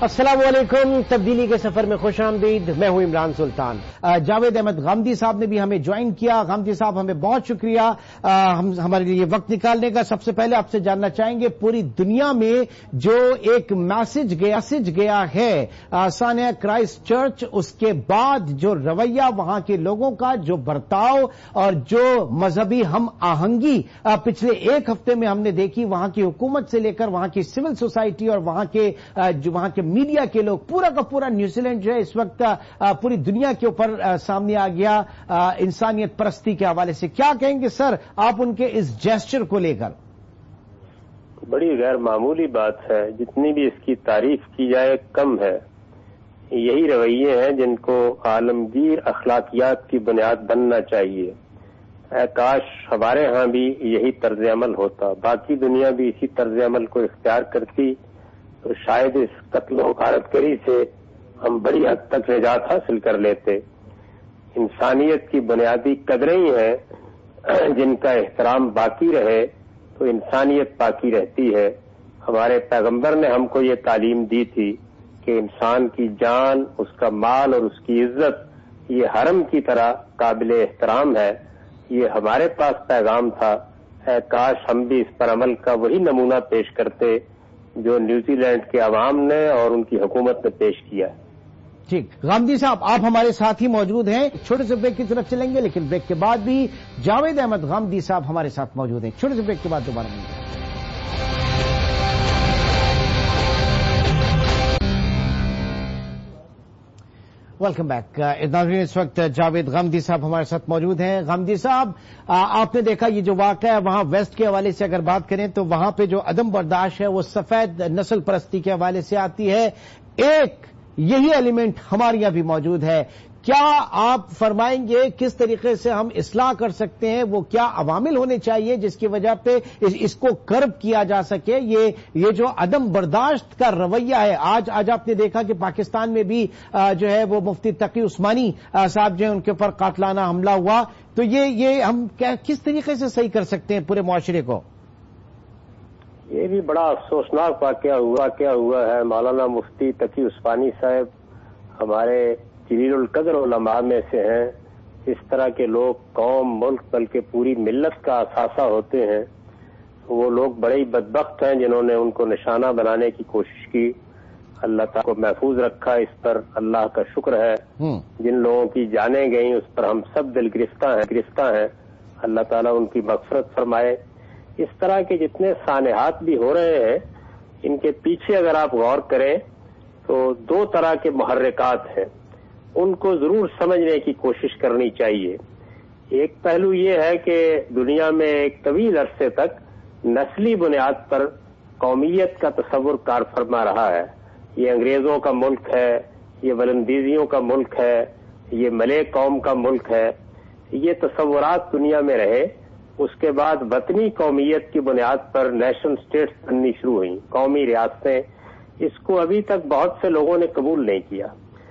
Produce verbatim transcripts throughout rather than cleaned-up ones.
السلام علیکم، تبدیلی کے سفر میں خوش آمدید۔ میں ہوں عمران سلطان۔ جاوید احمد غامدی صاحب نے بھی ہمیں جوائن کیا۔ غامدی صاحب ہمیں بہت شکریہ ہم ہمارے لیے وقت نکالنے کا۔ سب سے پہلے آپ سے جاننا چاہیں گے پوری دنیا میں جو ایک میسج گیا میسج گیا ہے سانیہ کرائسٹ چرچ، اس کے بعد جو رویہ وہاں کے لوگوں کا، جو برتاؤ اور جو مذہبی ہم آہنگی پچھلے ایک ہفتے میں ہم نے دیکھی وہاں کی حکومت سے لے کر وہاں کی سول سوسائٹی اور وہاں کے جو وہاں کے میڈیا کے لوگ، پورا کا پورا نیوزی لینڈ جو ہے اس وقت پوری دنیا کے اوپر سامنے آ گیا انسانیت پرستی کے حوالے سے۔ کیا کہیں گے سر آپ ان کے اس جیسچر کو لے کر؟ بڑی غیر معمولی بات ہے، جتنی بھی اس کی تعریف کی جائے کم ہے۔ یہی رویے ہیں جن کو عالمگیر اخلاقیات کی بنیاد بننا چاہیے۔ اے کاش ہمارے ہاں بھی یہی طرز عمل ہوتا، باقی دنیا بھی اسی طرز عمل کو اختیار کرتی تو شاید اس قتل و غارت گری سے ہم بڑی حد تک نجات حاصل کر لیتے۔ انسانیت کی بنیادی قدریں ہی ہیں جن کا احترام باقی رہے تو انسانیت باقی رہتی ہے۔ ہمارے پیغمبر نے ہم کو یہ تعلیم دی تھی کہ انسان کی جان، اس کا مال اور اس کی عزت یہ حرم کی طرح قابل احترام ہے۔ یہ ہمارے پاس پیغام تھا۔ اے کاش ہم بھی اس پر عمل کا وہی نمونہ پیش کرتے جو نیوزی لینڈ کے عوام نے اور ان کی حکومت نے پیش کیا ہے۔ ٹھیک، غامدی صاحب آپ ہمارے ساتھ ہی موجود ہیں، چھوٹے سے بریک کی طرف چلیں گے لیکن بریک کے بعد بھی جاوید احمد غامدی صاحب ہمارے ساتھ موجود ہیں۔ چھوٹے سے بریک کے بعد دوبارہ ملیں گے۔ Welcome back. ناظرین اس وقت جاوید غامدی صاحب ہمارے ساتھ موجود ہیں۔ غامدی صاحب آپ نے دیکھا یہ جو واقعہ ہے وہاں ویسٹ کے حوالے سے اگر بات کریں تو وہاں پہ جو عدم برداشت ہے وہ سفید نسل پرستی کے حوالے سے آتی ہے۔ ایک یہی ایلیمنٹ ہمارے یہاں بھی موجود ہے۔ کیا آپ فرمائیں گے کس طریقے سے ہم اصلاح کر سکتے ہیں؟ وہ کیا عوامل ہونے چاہیے جس کی وجہ پہ اس کو کرب کیا جا سکے؟ یہ یہ جو عدم برداشت کا رویہ ہے، آج آج آپ نے دیکھا کہ پاکستان میں بھی جو ہے وہ مفتی تقی عثمانی صاحب جو ہے ان کے اوپر قاتلانہ حملہ ہوا، تو یہ یہ ہم کس طریقے سے صحیح کر سکتے ہیں پورے معاشرے کو؟ یہ بھی بڑا افسوسناک واقعہ ہوا کیا ہوا ہے۔ مولانا مفتی تقی عثمانی صاحب ہمارے جلیل القدر علماء میں سے ہیں۔ اس طرح کے لوگ قوم، ملک بلکہ پوری ملت کا اثاثہ ہوتے ہیں۔ وہ لوگ بڑے ہی بدبخت ہیں جنہوں نے ان کو نشانہ بنانے کی کوشش کی۔ اللہ تعالیٰ کو محفوظ رکھا، اس پر اللہ کا شکر ہے۔ جن لوگوں کی جانیں گئیں اس پر ہم سب دل گرفتہ ہیں گرفتہ ہیں اللہ تعالیٰ ان کی مغفرت فرمائے۔ اس طرح کے جتنے سانحات بھی ہو رہے ہیں ان کے پیچھے اگر آپ غور کریں تو دو طرح کے محرکات ہیں، ان کو ضرور سمجھنے کی کوشش کرنی چاہیے۔ ایک پہلو یہ ہے کہ دنیا میں ایک طویل عرصے تک نسلی بنیاد پر قومیت کا تصور کار فرما رہا ہے۔ یہ انگریزوں کا ملک ہے، یہ ولندیزیوں کا ملک ہے، یہ ملے قوم کا ملک ہے، یہ تصورات دنیا میں رہے۔ اس کے بعد وطنی قومیت کی بنیاد پر نیشنل اسٹیٹس بننی شروع ہوئیں، قومی ریاستیں۔ اس کو ابھی تک بہت سے لوگوں نے قبول نہیں کیا۔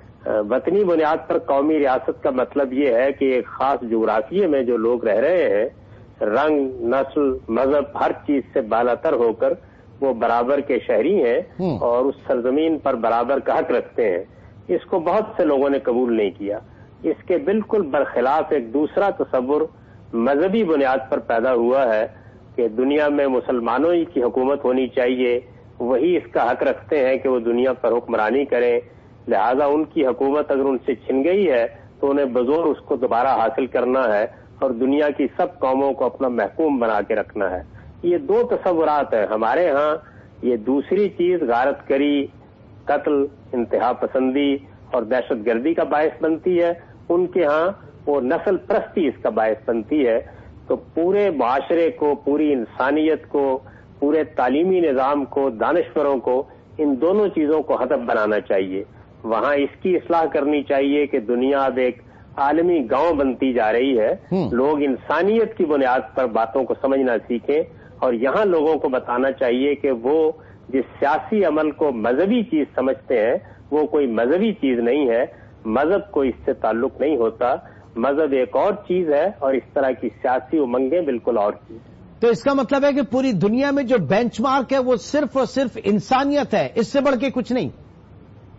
وطنی بنیاد پر قومی ریاست کا مطلب یہ ہے کہ ایک خاص جغرافیے میں جو لوگ رہ رہے ہیں، رنگ، نسل، مذہب، ہر چیز سے بالا تر ہو کر وہ برابر کے شہری ہیں اور اس سرزمین پر برابر کا حق رکھتے ہیں۔ اس کو بہت سے لوگوں نے قبول نہیں کیا۔ اس کے بالکل برخلاف ایک دوسرا تصور مذہبی بنیاد پر پیدا ہوا ہے کہ دنیا میں مسلمانوں ہی کی حکومت ہونی چاہیے، وہی اس کا حق رکھتے ہیں کہ وہ دنیا پر حکمرانی کریں، لہذا ان کی حکومت اگر ان سے چھن گئی ہے تو انہیں بزور اس کو دوبارہ حاصل کرنا ہے اور دنیا کی سب قوموں کو اپنا محکوم بنا کے رکھنا ہے۔ یہ دو تصورات ہیں۔ ہمارے ہاں یہ دوسری چیز غارت گری، قتل، انتہا پسندی اور دہشت گردی کا باعث بنتی ہے، ان کے ہاں وہ نسل پرستی اس کا باعث بنتی ہے۔ تو پورے معاشرے کو، پوری انسانیت کو، پورے تعلیمی نظام کو، دانشوروں کو ان دونوں چیزوں کو ہدف بنانا چاہیے۔ وہاں اس کی اصلاح کرنی چاہیے کہ دنیا اب ایک عالمی گاؤں بنتی جا رہی ہے، لوگ انسانیت کی بنیاد پر باتوں کو سمجھنا سیکھیں اور یہاں لوگوں کو بتانا چاہیے کہ وہ جس سیاسی عمل کو مذہبی چیز سمجھتے ہیں وہ کوئی مذہبی چیز نہیں ہے، مذہب کو اس سے تعلق نہیں ہوتا، مذہب ایک اور چیز ہے اور اس طرح کی سیاسی امنگیں بالکل اور چیز۔ تو اس کا مطلب ہے کہ پوری دنیا میں جو بینچ مارک ہے وہ صرف اور صرف انسانیت ہے، اس سے بڑھ کے کچھ نہیں۔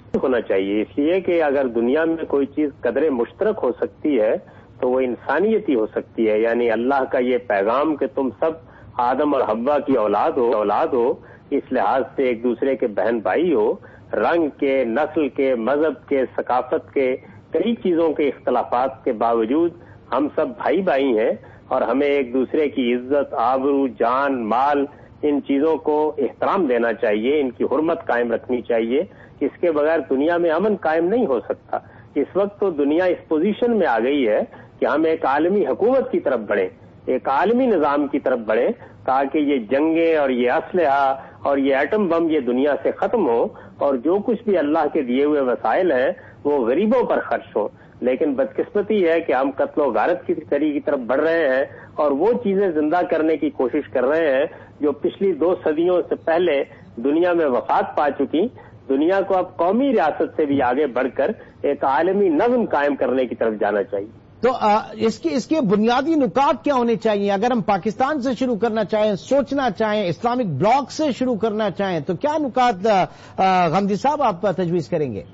ہونا چاہیے، اس لیے کہ اگر دنیا میں کوئی چیز قدر مشترک ہو سکتی ہے تو وہ انسانیت ہی ہو سکتی ہے، یعنی اللہ کا یہ پیغام کہ تم سب آدم اور حوا کی اولاد ہو اولاد ہو اس لحاظ سے ایک دوسرے کے بہن بھائی ہو، رنگ کے، نسل کے، مذہب کے، ثقافت کے، کئی چیزوں کے اختلافات کے باوجود ہم سب بھائی بھائی ہیں، اور ہمیں ایک دوسرے کی عزت، آبرو، جان، مال، ان چیزوں کو احترام دینا چاہیے، ان کی حرمت قائم رکھنی چاہیے۔ اس کے بغیر دنیا میں امن قائم نہیں ہو سکتا۔ اس وقت تو دنیا اس پوزیشن میں آ گئی ہے کہ ہم ایک عالمی حکومت کی طرف بڑھیں، ایک عالمی نظام کی طرف بڑھیں، تاکہ یہ جنگیں اور یہ اسلحہ اور یہ ایٹم بم یہ دنیا سے ختم ہو، اور جو کچھ بھی اللہ کے دیے ہوئے وسائل ہیں وہ غریبوں پر خرچ ہوں۔ لیکن بدقسمتی ہے کہ ہم قتل و غارت کی کی طرف بڑھ رہے ہیں اور وہ چیزیں زندہ کرنے کی کوشش کر رہے ہیں جو پچھلی دو صدیوں سے پہلے دنیا میں وفات پا چکی۔ دنیا کو اب قومی ریاست سے بھی آگے بڑھ کر ایک عالمی نظم قائم کرنے کی طرف جانا چاہیے۔ تو اس کے اس کے بنیادی نکات کیا ہونے چاہیے؟ اگر ہم پاکستان سے شروع کرنا چاہیں، سوچنا چاہیں، اسلامک بلاک سے شروع کرنا چاہیں، تو کیا نکات غامدی صاحب آپ تجویز کریں گے؟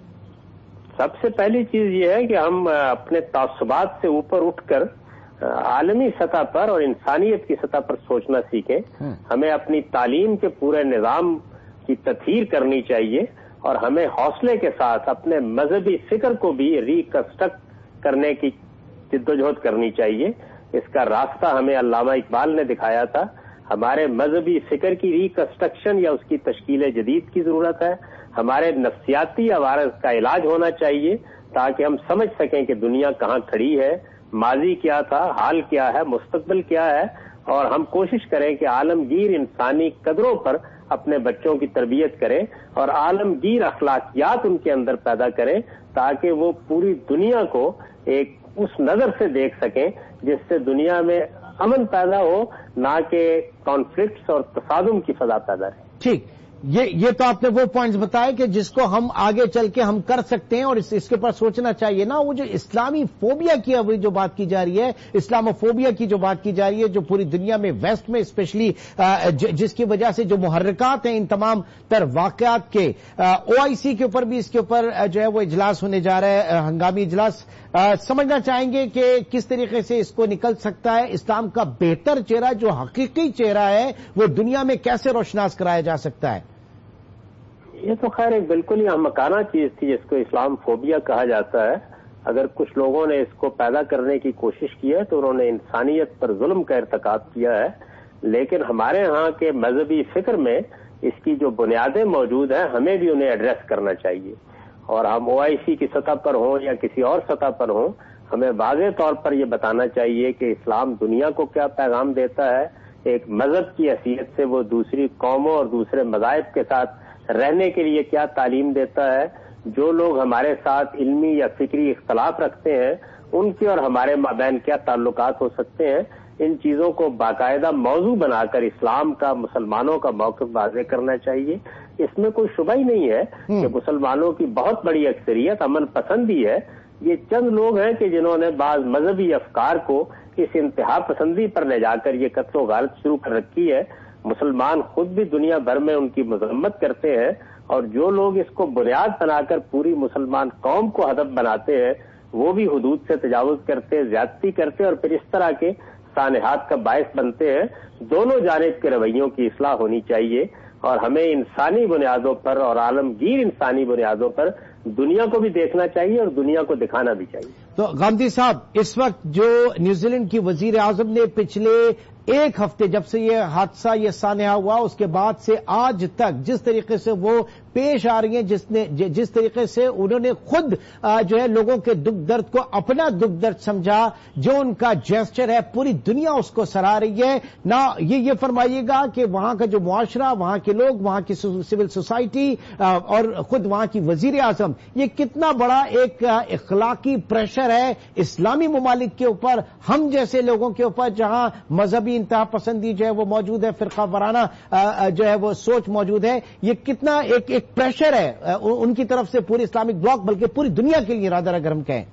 سب سے پہلی چیز یہ ہے کہ ہم اپنے تعصبات سے اوپر اٹھ کر عالمی سطح پر اور انسانیت کی سطح پر سوچنا سیکھیں۔ ہمیں اپنی تعلیم کے پورے نظام کی تطہیر کرنی چاہیے، اور ہمیں حوصلے کے ساتھ اپنے مذہبی فکر کو بھی ریکنسٹرکٹ کرنے کی جدوجہد کرنی چاہیے۔ اس کا راستہ ہمیں علامہ اقبال نے دکھایا تھا۔ ہمارے مذہبی فکر کی ریکنسٹرکشن یا اس کی تشکیل جدید کی ضرورت ہے۔ ہمارے نفسیاتی عوارض کا علاج ہونا چاہیے تاکہ ہم سمجھ سکیں کہ دنیا کہاں کھڑی ہے، ماضی کیا تھا، حال کیا ہے، مستقبل کیا ہے، اور ہم کوشش کریں کہ عالمگیر انسانی قدروں پر اپنے بچوں کی تربیت کریں اور عالمگیر اخلاقیات ان کے اندر پیدا کریں تاکہ وہ پوری دنیا کو ایک اس نظر سے دیکھ سکیں جس سے دنیا میں امن پیدا ہو، نہ کہ کانفلکٹس اور تصادم کی فضا پیدا رہے۔ ٹھیک، یہ یہ تو آپ نے وہ پوائنٹس بتائے کہ جس کو ہم آگے چل کے ہم کر سکتے ہیں اور اس اس کے اوپر سوچنا چاہیے نا۔ وہ جو اسلامی فوبیا کی ابھی جو بات کی جا رہی ہے، اسلامو فوبیا کی جو بات کی جا رہی ہے، جو پوری دنیا میں ویسٹ میں اسپیشلی جس کی وجہ سے جو محرکات ہیں ان تمام تر واقعات کے، او آئی سی کے اوپر بھی اس کے اوپر جو ہے وہ اجلاس ہونے جا رہا ہے، ہنگامی اجلاس۔ سمجھنا چاہیں گے کہ کس طریقے سے اس کو نکل سکتا ہے، اسلام کا بہتر چہرہ جو حقیقی چہرہ ہے وہ دنیا میں کیسے روشناس کرایا جا سکتا ہے؟ یہ تو خیر ایک بالکل ہی احمقانہ چیز تھی جس کو اسلام فوبیا کہا جاتا ہے۔ اگر کچھ لوگوں نے اس کو پیدا کرنے کی کوشش کی ہے تو انہوں نے انسانیت پر ظلم کا ارتکاب کیا ہے، لیکن ہمارے ہاں کے مذہبی فکر میں اس کی جو بنیادیں موجود ہیں ہمیں بھی انہیں ایڈریس کرنا چاہیے، اور ہم او آئی سی کی سطح پر ہوں یا کسی اور سطح پر ہوں، ہمیں واضح طور پر یہ بتانا چاہیے کہ اسلام دنیا کو کیا پیغام دیتا ہے، ایک مذہب کی حیثیت سے وہ دوسری قوموں اور دوسرے مذاہب کے ساتھ رہنے کے لیے کیا تعلیم دیتا ہے۔ جو لوگ ہمارے ساتھ علمی یا فکری اختلاف رکھتے ہیں ان کے اور ہمارے مابین کیا تعلقات ہو سکتے ہیں، ان چیزوں کو باقاعدہ موضوع بنا کر اسلام کا، مسلمانوں کا موقف واضح کرنا چاہیے۔ اس میں کوئی شبہ ہی نہیں ہے کہ مسلمانوں کی بہت بڑی اکثریت امن پسند ہی ہے۔ یہ چند لوگ ہیں کہ جنہوں نے بعض مذہبی افکار کو اس انتہا پسندی پر لے جا کر یہ قتل و غارت شروع کر رکھی ہے۔ مسلمان خود بھی دنیا بھر میں ان کی مذمت کرتے ہیں، اور جو لوگ اس کو بنیاد بنا کر پوری مسلمان قوم کو ہدف بناتے ہیں وہ بھی حدود سے تجاوز کرتے، زیادتی کرتے اور پھر اس طرح کے سانحات کا باعث بنتے ہیں۔ دونوں جانب کے رویوں کی اصلاح ہونی چاہیے، اور ہمیں انسانی بنیادوں پر اور عالمگیر انسانی بنیادوں پر دنیا کو بھی دیکھنا چاہیے اور دنیا کو دکھانا بھی چاہیے۔ تو غامدی صاحب، اس وقت جو نیوزی لینڈ کی وزیر اعظم نے پچھلے ایک ہفتے جب سے یہ حادثہ یہ سانحہ ہوا اس کے بعد سے آج تک جس طریقے سے وہ پیش آ رہی ہیں، جس نے جس طریقے سے انہوں نے خود جو ہے لوگوں کے دکھ درد کو اپنا دکھ درد سمجھا، جو ان کا جیسچر ہے پوری دنیا اس کو سراہ رہی ہے۔ نہ یہ یہ فرمائیے گا کہ وہاں کا جو معاشرہ، وہاں کے لوگ، وہاں کی سول سوسائٹی اور خود وہاں کی وزیر اعظم، یہ کتنا بڑا ایک اخلاقی پریشر ہے اسلامی ممالک کے اوپر، ہم جیسے لوگوں کے اوپر، جہاں مذہبی انتہا پسندی جو ہے وہ موجود ہے، فرقہ وارانہ جو ہے وہ سوچ موجود ہے، یہ کتنا ایک ایک پریشر ہے ان کی طرف سے پوری اسلامک بلاک بلکہ پوری دنیا کے لیے رادر اگر ہم کہیں۔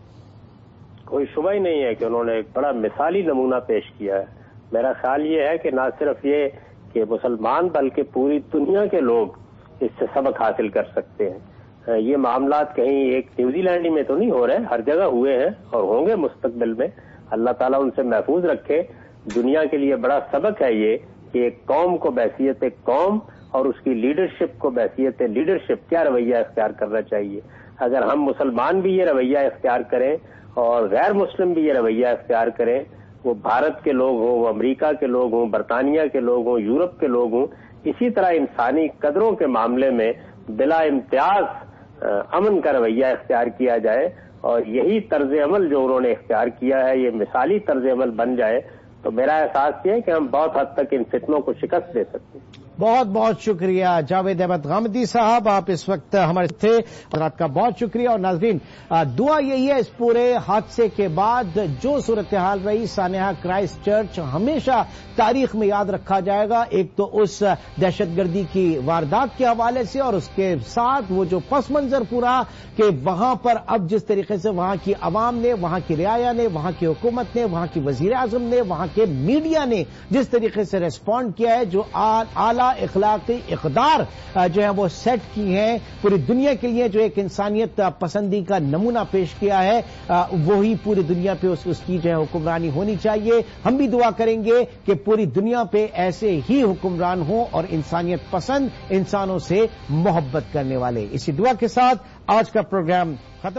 کوئی شبہ ہی نہیں ہے کہ انہوں نے ایک بڑا مثالی نمونہ پیش کیا ہے۔ میرا خیال یہ ہے کہ نہ صرف یہ کہ مسلمان بلکہ پوری دنیا کے لوگ اس سے سبق حاصل کر سکتے ہیں۔ یہ معاملات کہیں ایک نیوزی لینڈ میں تو نہیں ہو رہے، ہر جگہ ہوئے ہیں اور ہوں گے مستقبل میں. اللہ تعالیٰ ان سے محفوظ رکھے. دنیا کے لیے بڑا سبق ہے یہ کہ ایک قوم کو بحیثیت قوم اور اس کی لیڈرشپ کو بحیثیت لیڈرشپ کیا رویہ اختیار کرنا چاہیے. اگر ہم مسلمان بھی یہ رویہ اختیار کریں اور غیر مسلم بھی یہ رویہ اختیار کریں، وہ بھارت کے لوگ ہوں، وہ امریکہ کے لوگ ہوں، برطانیہ کے لوگ ہوں، یورپ کے لوگ ہوں، اسی طرح انسانی قدروں کے معاملے میں بلا امتیاز امن کا رویہ اختیار کیا جائے اور یہی طرز عمل جو انہوں نے اختیار کیا ہے یہ مثالی طرز عمل بن جائے تو میرا احساس یہ ہے کہ ہم بہت حد تک ان فتنوں کو شکست دے سکتے ہیں. بہت بہت شکریہ جاوید احمد غامدی صاحب، آپ اس وقت ہمارے تھے اور آپ کا بہت شکریہ. اور ناظرین دعا یہی ہے اس پورے حادثے کے بعد جو صورتحال رہی سانحہ کرائسٹ چرچ ہمیشہ تاریخ میں یاد رکھا جائے گا. ایک تو اس دہشت گردی کی واردات کے حوالے سے اور اس کے ساتھ وہ جو پس منظر پورا کہ وہاں پر اب جس طریقے سے وہاں کی عوام نے، وہاں کی رعایا نے، وہاں کی حکومت نے، وہاں کی وزیر اعظم نے، وہاں کے میڈیا نے جس طریقے سے ریسپونڈ کیا ہے، جو اعلیٰ اخلاقی اقدار جو ہے وہ سیٹ کی ہیں پوری دنیا کے لیے، جو ایک انسانیت پسندی کا نمونہ پیش کیا ہے، وہی پوری دنیا پہ اس, اس کی جو ہے حکمرانی ہونی چاہیے. ہم بھی دعا کریں گے کہ پوری دنیا پہ ایسے ہی حکمران ہوں اور انسانیت پسند، انسانوں سے محبت کرنے والے. اسی دعا کے ساتھ آج کا پروگرام ختم.